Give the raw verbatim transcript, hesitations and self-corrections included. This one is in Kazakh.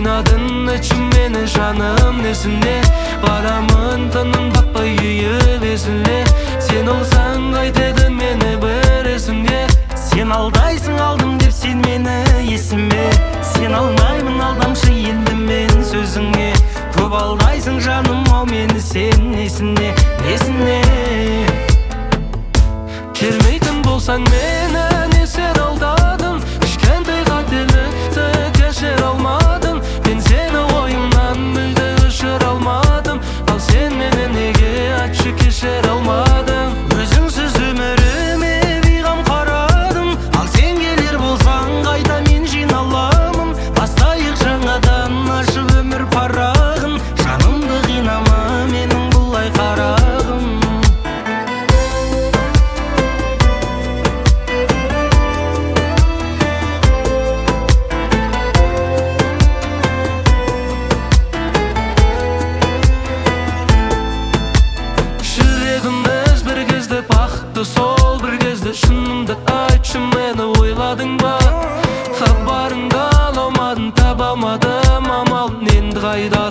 Қинадың ішім мені жаным несіне, барамын тыным таппай күйіп есіне. Сен олсаң қайтеді мені бір есімге. Сен алдайсың алдым деп сен мені есіме. Сен алмаймын алдамшы енді мен сөзіңе. Көп алдайсың жаным ау мені сен несіне, несіне. Келмейтін болсаң мені несер алдадың, кішкентай қателікті кешір алмадың. Мен сені ойымнан мүлде өшір алмадым, ал сен мені неге айтшы кешір алмадың? Өзіңсіз өміріме бейғам қарадым, ал сен келер болсаң қайта мен жиналамын. Бастайық жаңадан ашып өмір парағын, жанымды қинама менің бұлай қарағым. Жүрегіміз бір кезде бақытты, сол бір кезде шынымды айтшы мені ойладың ба? Хабарыңды ала алмадым, таба алмадым амалын, енді қайда